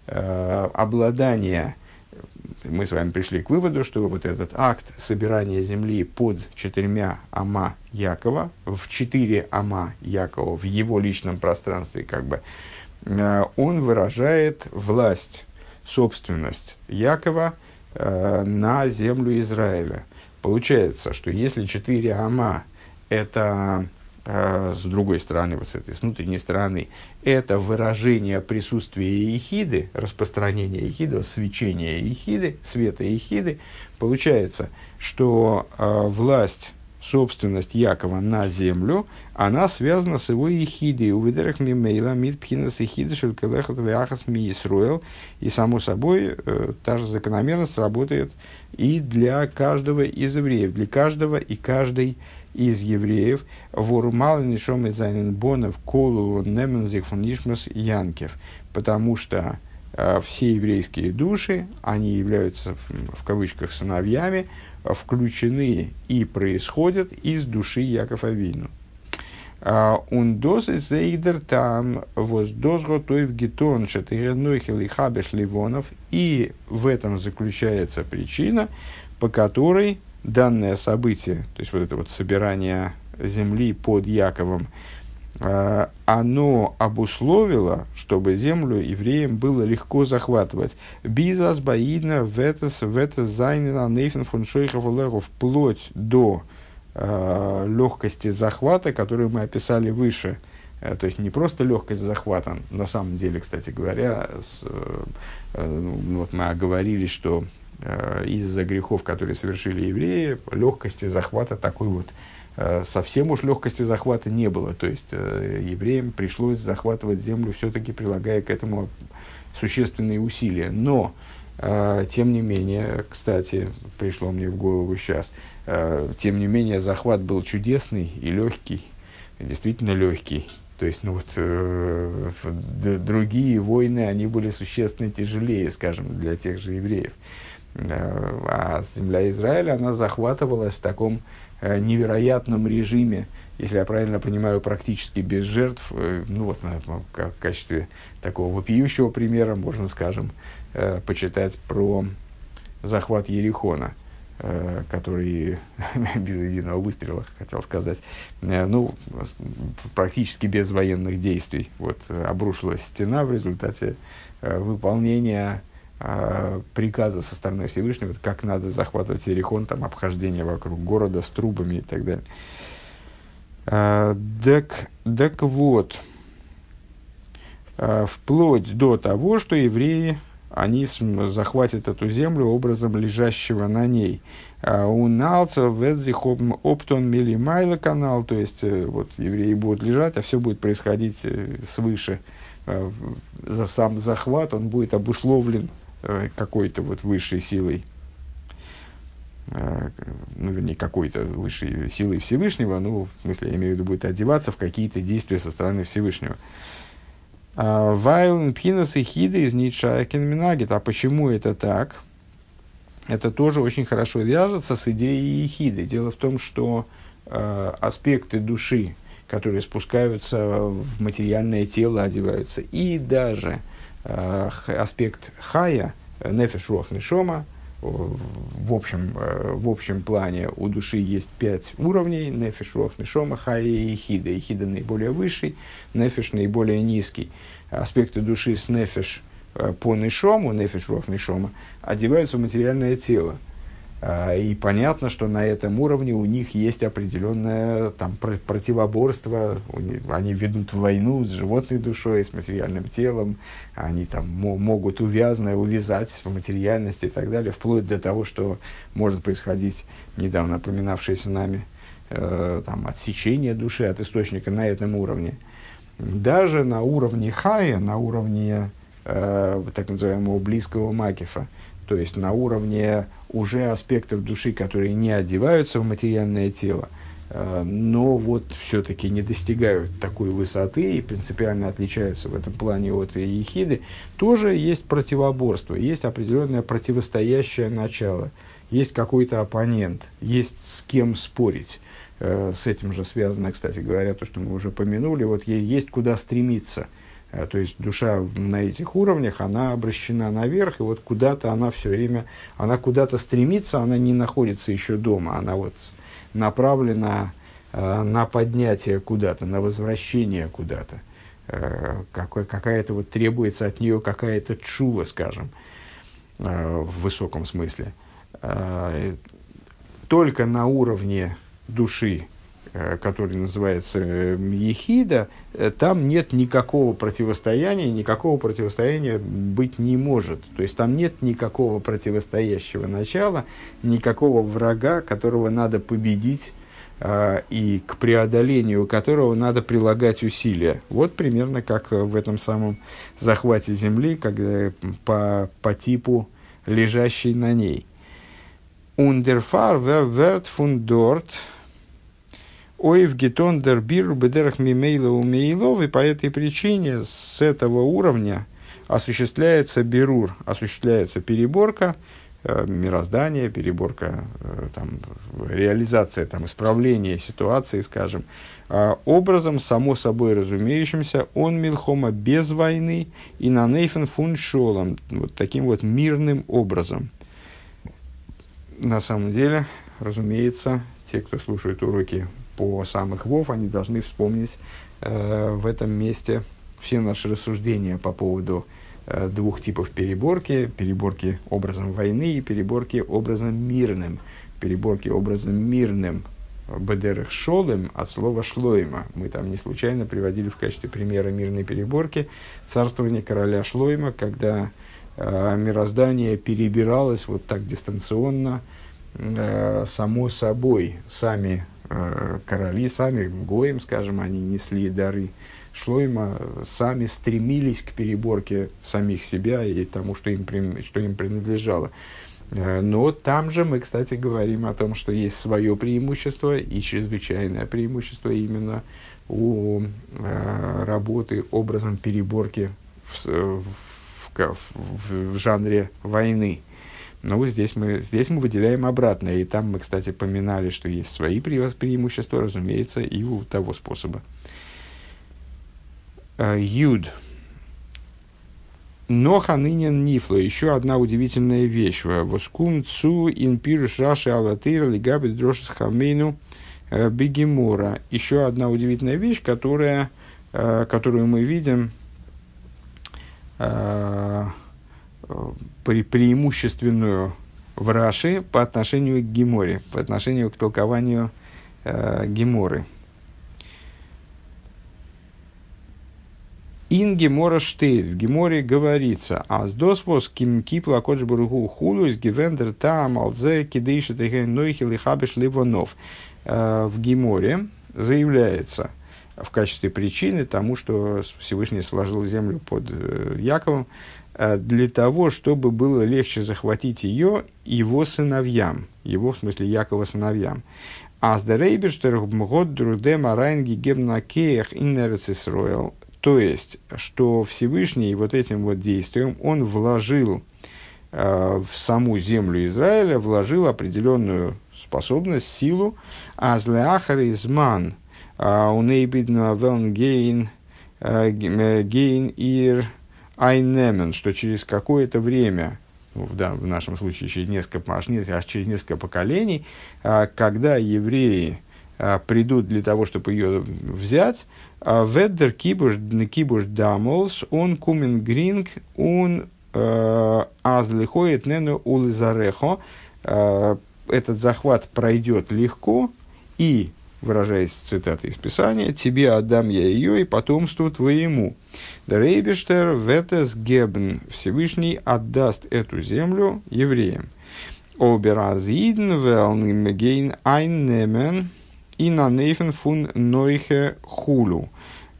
обладания. Мы с вами пришли к выводу, что вот этот акт собирания земли под 4 ама Якова, в 4 ама Якова, в его личном пространстве, как бы, он выражает власть, собственность Якова на землю Израиля. Получается, что если 4 ама это с другой стороны, вот с этой, с внутренней стороны, это выражение присутствия ехиды, распространение ехиды, свечение ехиды, света ехиды, получается, что власть, собственность Якова на землю, она связана с его ехидой. У видерах мимейла мид пхинас ехиды шелкелехот вяхас ми Исруэл. И, само собой, та же закономерность работает и для каждого из евреев, для каждого и каждой из евреев. Ворумал нишом из айнбонов колу немензих фон нишмас янкев. Потому что все еврейские души, они являются, в кавычках, сыновьями, включены и происходят из души Якова Авину. Ундос зейдер там воздос готовив гетон шатырнойхел и хабеш ливонов. И в этом заключается причина, по которой данное событие, то есть вот это вот собирание земли под Яковом, оно обусловило, чтобы землю евреям было легко захватывать. Бизас баидна ветес зайнена нейфен фон шойхов олегу, вплоть до легкости захвата, которую мы описали выше, То есть не просто легкость захвата, на самом деле, кстати говоря, вот мы оговорились, что из-за грехов, которые совершили евреи, легкости захвата такой вот, совсем уж легкости захвата не было. То есть евреям пришлось захватывать землю, все-таки прилагая к этому существенные усилия. Но, тем не менее, кстати, пришло мне в голову сейчас, тем не менее, захват был чудесный и легкий, действительно легкий. То есть, ну вот, другие войны, они были существенно тяжелее, скажем, для тех же евреев. А земля Израиля, она захватывалась в таком невероятном режиме, если я правильно понимаю, практически без жертв. Ну вот, в качестве такого вопиющего примера можно, скажем, почитать про захват Ерихона, который без единого выстрела, хотел сказать, ну, практически без военных действий. Вот, обрушилась стена в результате выполнения приказа со стороны Всевышнего, как надо захватывать Иерихон, там, обхождение вокруг города с трубами и так далее. Так вот, вплоть до того, что евреи, они захватят эту землю образом лежащего на ней. У налца ведзихом оптон милимайла канал, то есть вот евреи будут лежать, а все будет происходить свыше. За сам захват он будет обусловлен какой-то вот высшей силой, ну, вернее, какой-то высшей силой Всевышнего, ну, в смысле, я имею в виду, будет одеваться в какие-то действия со стороны Всевышнего. Вайлн пхинас и хиды из Ницшайкен Минагит. А почему это так? Это тоже очень хорошо вяжется с идеей ехиды. Дело в том, что аспекты души, которые спускаются в материальное тело, одеваются, и даже аспект хая, нефеш руах нешома, в общем плане у души есть 5 уровней: нефеш, руах, нешома, хая и ехида. Ехида наиболее высший, нефеш наиболее низкий. Аспекты души с нефеш по нешому, нефеш, руах, нешома, одеваются в материальное тело. И понятно, что на этом уровне у них есть определенное там, противоборство. Они ведут войну с животной душой, с материальным телом. Они там могут увязать в материальности и так далее, вплоть до того, что может происходить, недавно упоминавшееся нами, там, отсечение души от источника на этом уровне. Даже на уровне хая, на уровне так называемого близкого макифа, то есть на уровне уже аспектов души, которые не одеваются в материальное тело, но вот все-таки не достигают такой высоты и принципиально отличаются в этом плане от ехиды, тоже есть противоборство, есть определенное противостоящее начало, есть какой-то оппонент, есть с кем спорить. С этим же связано, кстати говоря, то, что мы уже помянули, вот ей есть куда стремиться. То есть душа на этих уровнях, она обращена наверх, и вот куда-то она все время, она куда-то стремится, она не находится еще дома, она вот направлена на поднятие куда-то, на возвращение куда-то. Какая-то вот требуется от нее какая-то тшува, скажем, в высоком смысле. Только на уровне души, который называется ехида, там нет никакого противостояния быть не может. То есть там нет никакого противостоящего начала, никакого врага, которого надо победить и к преодолению которого надо прилагать усилия. Вот примерно как в этом самом захвате земли, когда по типу лежащей на ней. Ундерфар верт фундорт Оев гетон дер бир бедерах мимейла умейлов, и по этой причине с этого уровня осуществляется бирур, осуществляется переборка мироздания, переборка, там, реализация, там, исправление ситуации, скажем, образом, само собой разумеющимся, он милхома без войны и на нейфен фун шолом, вот таким вот мирным образом. На самом деле, разумеется, те, кто слушает уроки по самых вов, они должны вспомнить в этом месте все наши рассуждения по поводу двух типов переборки. Переборки образом войны и переборки образом мирным. Переборки образом мирным бедерах шолем от слова шлойма. Мы там не случайно приводили в качестве примера мирной переборки царствование короля Шлойма, когда мироздание перебиралось вот так дистанционно, само собой. Сами короли, сами гоим, скажем, они несли дары Шлойма, сами стремились к переборке самих себя и тому, что им принадлежало. Но там же мы, кстати, говорим о том, что есть свое преимущество и чрезвычайное преимущество именно у работы образом переборки в жанре войны. Но здесь мы выделяем обратное. И там мы, кстати, поминали, что есть свои преимущества, разумеется, и у того способа. Юд. Но ханынен нифло. Еще одна удивительная вещь. Воскум цу инпируш раши алатыр лигабит дрошис хамейну бегемора. Еще одна удивительная вещь, которую мы видим преимущественную в Раши по отношению к Геморе, по отношению к толкованию Геморы. Ин Гемора штейт. В Геморе говорится: «Аздосвос ким кипла кодж бургу хулу из гивендер таам алзе кидейши теген нойхил и хабиш ливонов». В Геморе заявляется в качестве причины тому, что Всевышний сложил землю под Яковом, для того, чтобы было легче захватить ее его сыновьям, его, в смысле, Якова сыновьям. То есть, что Всевышний вот этим вот действием, он вложил в саму землю Израиля, вложил определенную способность, силу, азлеахаризман, унейбидна велнгейн, гейн ир, айнемен, что через какое-то время, в нашем случае через несколько поколений, когда евреи придут для того, чтобы ее взять, веддер кибуш дамолс, он кумен гринг, он азлихоет нену улизарехо, этот захват пройдет легко, и, выражаясь цитатой из Писания, «тебе отдам я ее и потомству твоему». Дрейбештер ветес гебн, Всевышний отдаст эту землю евреям. Оберазидн велнгейн айнемен и на нейфен фун нойхе хулу.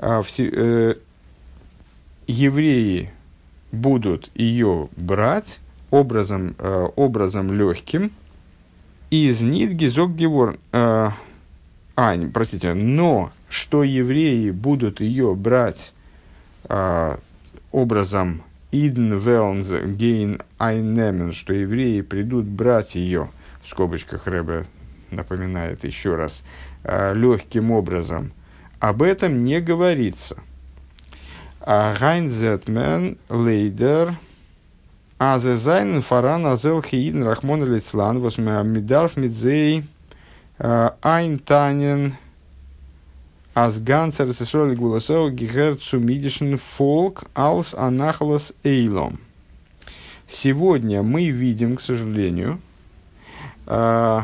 Евреи будут ее брать образом легким. Из нитги зог гевор... но что евреи будут ее брать образом идн велнз гейн айнемен, что евреи придут брать ее, в скобочках Ребе напоминает еще раз, легким образом, об этом не говорится. Гайнзетмен лейдер азезайн фаран азел хиидн рахмон лицлан восмеамидарф мидзей Айнтанен Асганцер Сесроли Гуласов Гигерцу Мидишн Фолк Алс Анахалас Эйлом. Сегодня мы видим, к сожалению, то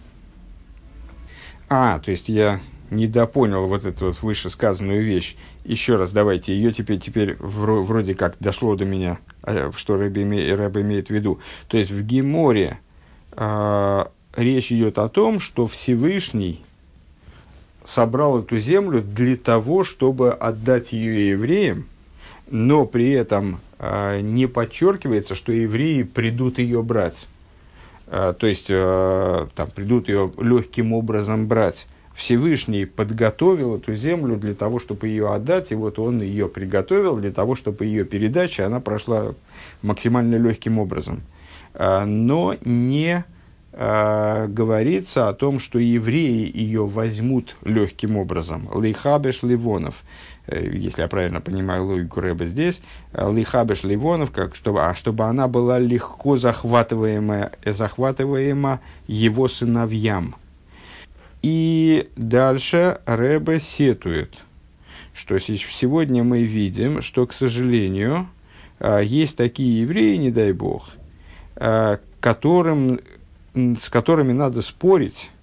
есть я недопонял вот эту вот вышесказанную вещь. Еще раз давайте, ее теперь вроде как дошло до меня, что Рэбе имеет в виду. То есть в Геморе речь идет о том, что Всевышний собрал эту землю для того, чтобы отдать ее евреям, но при этом не подчеркивается, что евреи придут ее брать. То есть там, придут ее легким образом брать. Всевышний подготовил эту землю для того, чтобы ее отдать, и вот он ее приготовил для того, чтобы ее передача она прошла максимально легким образом. Но не говорится о том, что евреи ее возьмут легким образом. Лейхабеш ливонов, если я правильно понимаю логику Рэба здесь, лейхабеш ливонов, чтобы она была легко захватываема его сыновьям. И дальше Рэбе сетует, что сегодня мы видим, что, к сожалению, есть такие евреи, не дай Бог, с которыми надо спорить,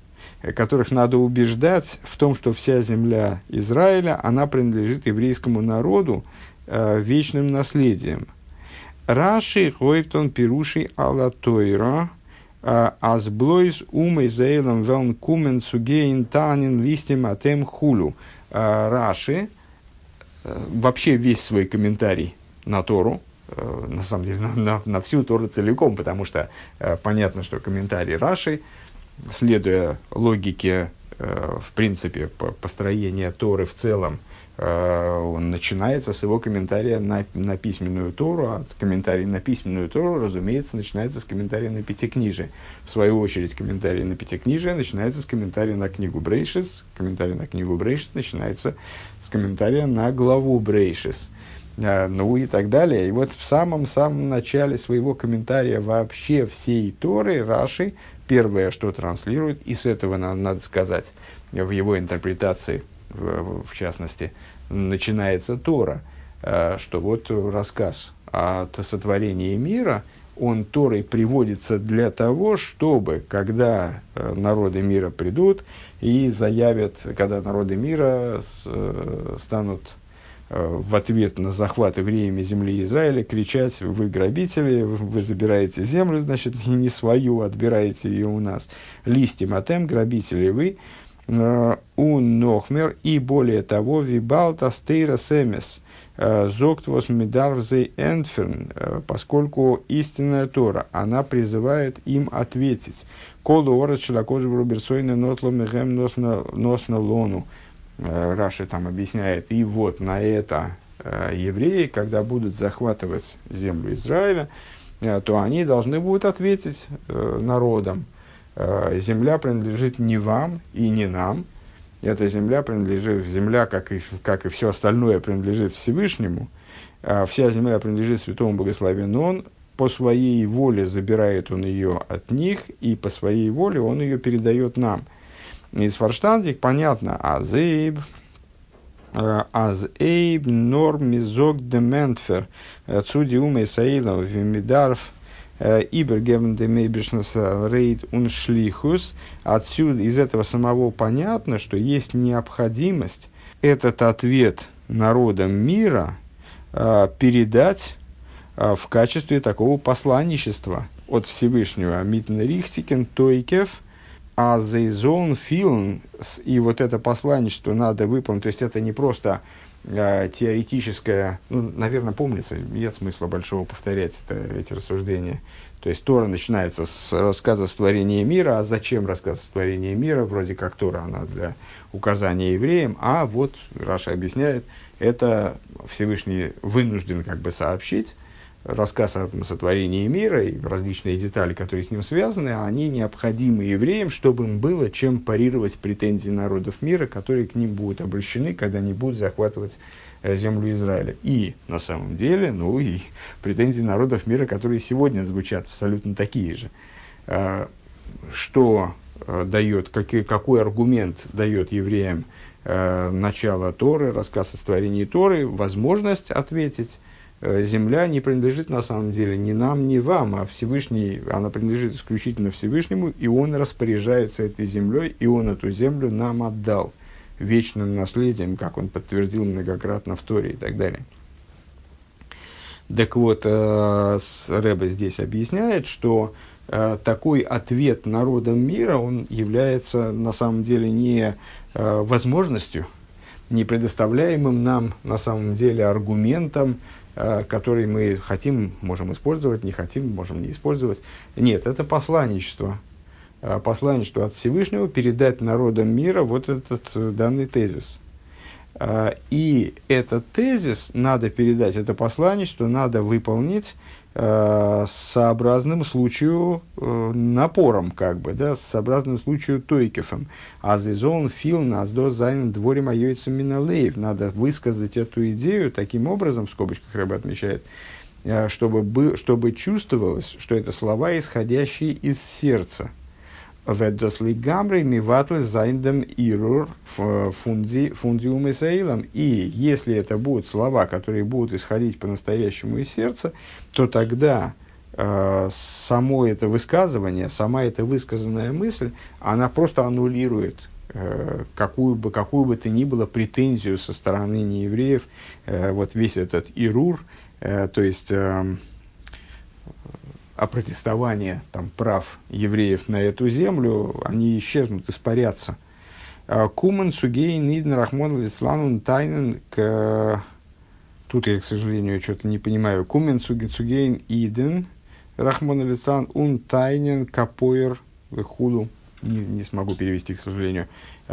которых надо убеждать в том, что вся земля Израиля, она принадлежит еврейскому народу вечным наследием. Раши гойптон пируши ала тойра азблойс умой заэлом велн кумен цугейн танин листим атем хулю. Раши вообще весь свой комментарий на Тору, на самом деле на всю Тору целиком, потому что понятно, что комментарий Раши, следуя логике, в принципе, построения Торы в целом, он начинается с его комментария на письменную Тору, а комментарий на письменную Тору, разумеется, начинается с комментария на Пятикнижие. В свою очередь, комментарий на Пятикнижие начинается с комментария на книгу Брейшис, комментарий на книгу Брейшис начинается с комментария на главу Брейшис. Ну и так далее. И вот в самом-самом начале своего комментария вообще всей Торы Раши первое, что транслирует, и с этого надо сказать, в его интерпретации, в частности, начинается Тора, что вот рассказ о сотворении мира, он Торой приводится для того, чтобы, когда народы мира придут и заявят, когда народы мира станут в ответ на захват евреями земли Израиля кричать: вы грабители, вы забираете землю, значит, не свою, отбираете ее у нас. Листим атем, грабители вы, у нохмер, и более того, вибалта стейра семес, зоктвос медарвзей энферн, поскольку истинная Тора, она призывает им ответить. Колу орет шелакожи руберсойна нотло мегем носно лону. Раши там объясняет, и вот на это евреи, когда будут захватывать землю Израиля, то они должны будут ответить народам: земля принадлежит не вам и не нам, эта земля принадлежит, земля, как и все остальное, принадлежит Всевышнему, вся земля принадлежит Святому Благословенному, Он по своей воле забирает Он ее от них, и по своей воле Он ее передает нам. Из форштандик понятно, азейб норм мизок дементфер цуди уме саилов вимидарф ибергевен демейбишнес рейд уншлихус. Отсюда, из этого самого понятно, что есть необходимость этот ответ народам мира передать в качестве такого посланничества от Всевышнего. Митн рихтикен тойкев а зейзон филн, и вот это посланничество надо выполнить, то есть это не просто теоретическое, ну, наверное, помнится, нет смысла большого повторять эти рассуждения. То есть Тора начинается с рассказа сотворения мира, а зачем рассказ сотворения мира? Вроде как Тора, она для указания евреям, а вот Раша объясняет, это Всевышний вынужден как бы сообщить. Рассказ о сотворении мира и различные детали, которые с ним связаны, они необходимы евреям, чтобы им было чем парировать претензии народов мира, которые к ним будут обращены, когда они будут захватывать землю Израиля. И на самом деле, ну и претензии народов мира, которые сегодня звучат абсолютно такие же. Что дает, какой аргумент дает евреям начало Торы, рассказ о сотворении Торы, возможность ответить: земля не принадлежит на самом деле ни нам, ни вам, а Всевышний, она принадлежит исключительно Всевышнему, и Он распоряжается этой землей, и Он эту землю нам отдал вечным наследием, как Он подтвердил многократно в Торе и так далее. Так вот, Ребе здесь объясняет, что такой ответ народам мира, он является на самом деле не возможностью, не предоставляемым нам на самом деле аргументом, который мы хотим, можем использовать, не хотим, можем не использовать. Нет, это посланничество. Посланничество от Всевышнего передать народам мира вот этот данный тезис. И этот тезис надо передать, это посланничество надо выполнить сообразным случаю напором, как бы, да, сообразным случаю тойкефом. Азизон фил наздо зайн дворим айойцем миналеев. Надо высказать эту идею таким образом, в скобочках Ребе отмечает, чтобы чувствовалось, что это слова, исходящие из сердца. Ведосли гамрей миватлы зайндем ирур фундиум исаилом. И если это будут слова, которые будут исходить по-настоящему из сердца, то тогда само это высказывание, сама эта высказанная мысль, она просто аннулирует какую бы то ни было претензию со стороны неевреев, вот весь этот ирур, то есть опротестование там, прав евреев на эту землю, они исчезнут, испарятся. Кумен сугей нидн рахмон лисланун тайнен к... Тут я, к сожалению, что-то не понимаю. Кумен сугейн иден рахмон лислан ун тайнен капоер худу. Не смогу перевести, к сожалению.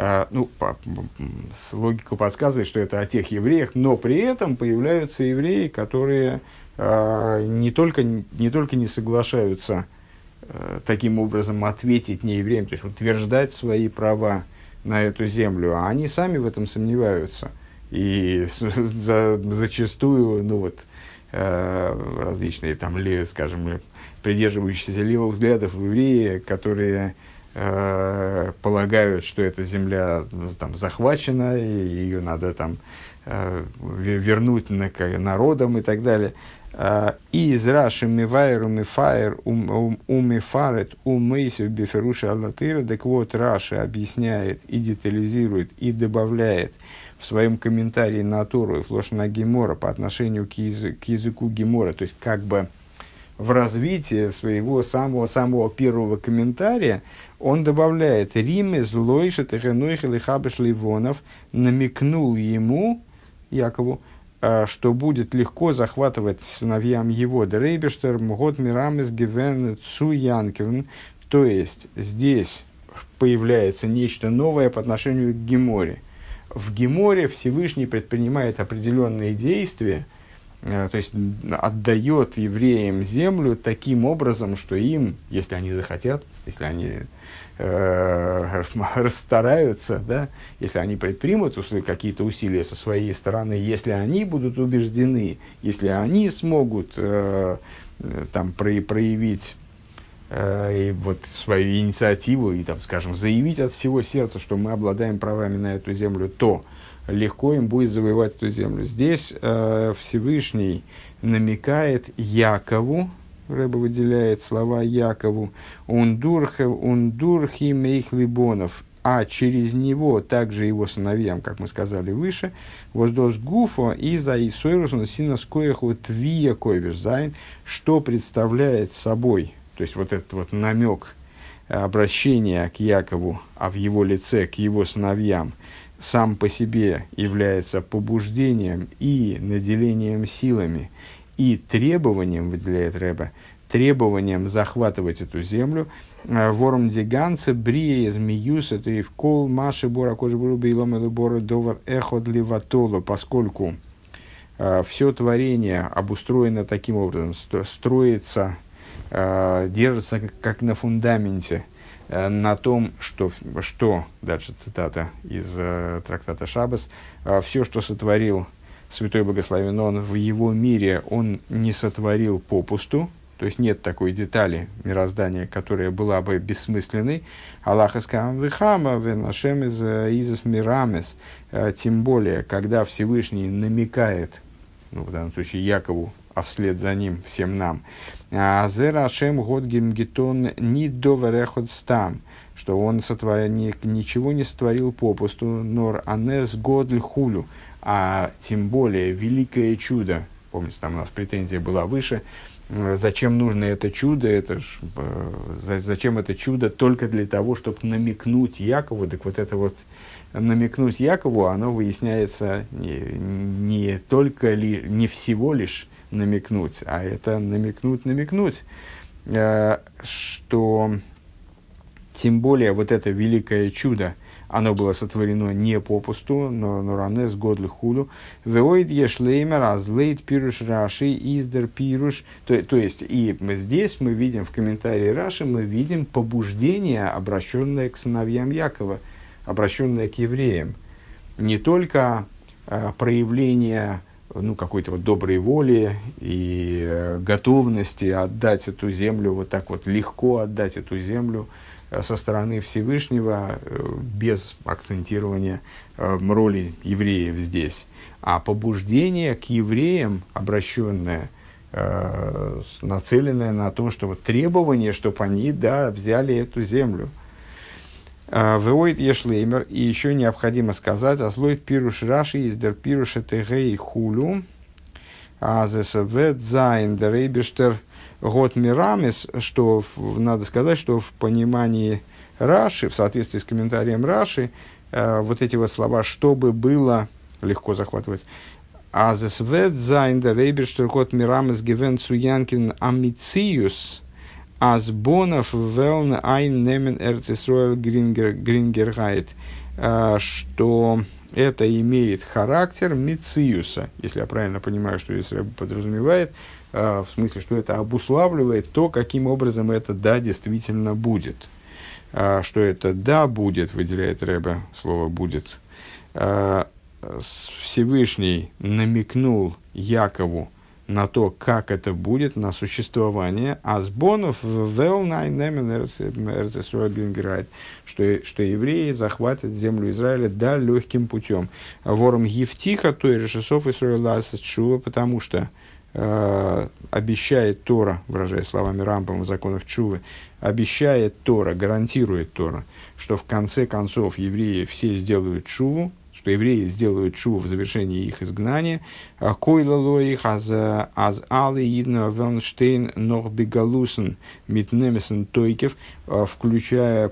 Логика подсказывает, что это о тех евреях, но при этом появляются евреи, которые не только не соглашаются таким образом ответить неевреям, то есть утверждать свои права на эту землю, а они сами в этом сомневаются. И зачастую, различные там, скажем, придерживающиеся левых взглядов евреи, которые полагают, что эта земля там захвачена, и ее надо там вернуть народам и так далее. И из Раши мивайр умифайр умифарет умейсив беферуши аллатыра. Так вот, Раши объясняет и детализирует и добавляет в своем комментарии на Тору и Флошна Гемора по отношению к языку Гемора, то есть как бы в развитии своего самого первого комментария он добавляет «Риме злойша техенойх лихабеш ливонов» намекнул ему, Якову, что будет легко захватывать сыновьям его «Дрейбештер мгот мирамес гивен цу янкевен». То есть здесь появляется нечто новое по отношению к Геморе. В Геморе Всевышний предпринимает определенные действия, то есть отдает евреям землю таким образом, что им, если они захотят, если они расстараются, да, если они предпримут какие-то усилия со своей стороны, если они будут убеждены, если они смогут там, проявить свою инициативу и, там, скажем, заявить от всего сердца, что мы обладаем правами на эту землю, то легко им будет завоевать эту землю. Здесь Всевышний намекает Якову, Рэбе выделяет слова Якову, «Ундурхи мейх либонов», а через него также его сыновьям, как мы сказали выше, «Воздос гуфо из-за Исойрусона синоскоеху твия койверзайн», что представляет собой, то есть вот этот вот намек обращения к Якову, а в его лице к его сыновьям, сам по себе является побуждением и наделением силами и требованием, выделяет Рэбе, требованием захватывать эту землю. Ворум диганце брие змеюс, это и в кол маши бора кожбуру бейлом или бора довар эход ливатоло, поскольку все творение обустроено таким образом, строится, держится как на фундаменте, на том, что, дальше цитата из трактата Шаббас, все, что сотворил Святой Благословен Он в его мире, он не сотворил попусту, то есть нет такой детали мироздания, которая была бы бессмысленной. Аллах искам вихама венашем из мирамес, тем более, когда Всевышний намекает, в данном случае Якову, а вслед за ним всем нам, «Азер Ашем год гимгетон ни доверехот стам», что он ничего не сотворил попусту, нор анес год льхулю, а тем более великое чудо. Помните, там у нас претензия была выше. Зачем нужно это чудо? Зачем это чудо? Только для того, чтобы намекнуть Якову. Так вот это вот намекнуть Якову, оно выясняется не всего лишь намекнуть, а это намекнуть, что тем более вот это великое чудо, оно было сотворено не попусту, но ранес годли худу. Веоид ешлеймер азлейт пируш раши издер пируш. То есть, и здесь мы видим в комментарии Раши, мы видим побуждение, обращенное к сыновьям Якова, обращенное к евреям. Не только проявление какой-то вот доброй воли и готовности отдать эту землю, вот так вот легко отдать эту землю со стороны Всевышнего, без акцентирования роли евреев здесь, а побуждение к евреям, обращенное нацеленное на то, что вот требование, чтобы они, да, взяли эту землю. Веоид ешлеймер, и еще необходимо сказать, аслойт пируш раши издер пируш этэгэй хулю, азэсэвэт зайн дэрейбештер год мирамис, что надо сказать, что в понимании Раши, в соответствии с комментарием Раши, вот эти вот слова, чтобы было, легко захватывать, азэсэвэт зайн дэрейбештер год мирамис гивен цуянкин амициюс, Азбонов велн айн немен эрцисроэл грингергайт, что это имеет характер мициюса, если я правильно понимаю, что здесь Рэбе подразумевает, в смысле, что это обуславливает то, каким образом это да действительно будет. Что это да будет, выделяет Рэбе слово будет. Всевышний намекнул Якову на то, как это будет, на существование, Азбонов что евреи захватят землю Израиля да легким путем. Вором Евтиха, то и Решесов Исраила Чува, потому что обещает Тора, выражая словами Рамбама в законах Чувы, обещает Тора, гарантирует Тора, что в конце концов евреи все сделают Чуву, что евреи сделают чуву в завершении их изгнания, койла их аз алы идна велнштейн нох бегалусен митнемесен тойкев, включая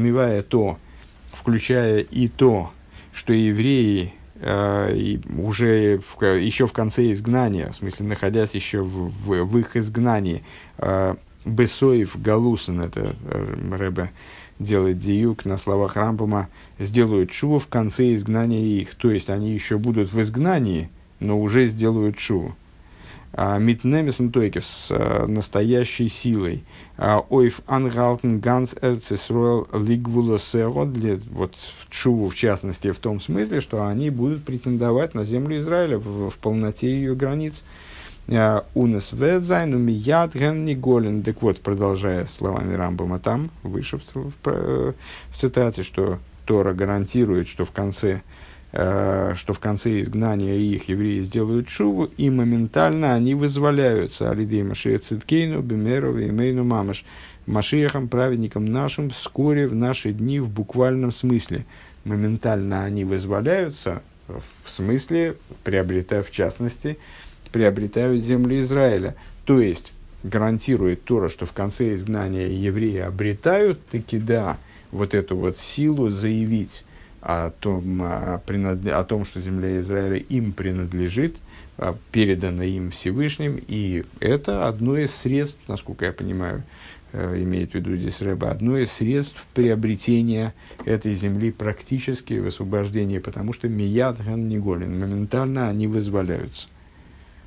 и то, что евреи уже еще в конце изгнания, в смысле находясь еще в их изгнании, бесоев галусен, это Ребе делает диюк на словах Рамбама, сделают шуву в конце изгнания их. То есть, они еще будут в изгнании, но уже сделают шуву. Митнемесен тойкев с настоящей силой. Ойф ангалтен ганс эрцисроэл лигвулосеро, вот шуву в частности в том смысле, что они будут претендовать на землю Израиля в полноте ее границ. Унес ведзайн умият ген неголен. Так вот, продолжая словами Рамбама там, выше в цитате, что Тора гарантирует, что в конце изгнания их евреи сделают шуву, и моментально они вызволяются. Алидей Машиах Циткейну, Бемеру, Веймейну Мамаш. Машиахом, праведником нашим, вскоре в наши дни в буквальном смысле. Моментально они вызволяются, в смысле, в частности, приобретают землю Израиля. То есть, гарантирует Тора, что в конце изгнания евреи обретают таки да, вот эту вот силу заявить о том, что земля Израиля им принадлежит, передана им Всевышним, и это одно из средств, насколько я понимаю, имеет в виду здесь Рэбе, одно из средств приобретения этой земли практически в освобождении, потому что мияд ган неголен, моментально они вызволяются.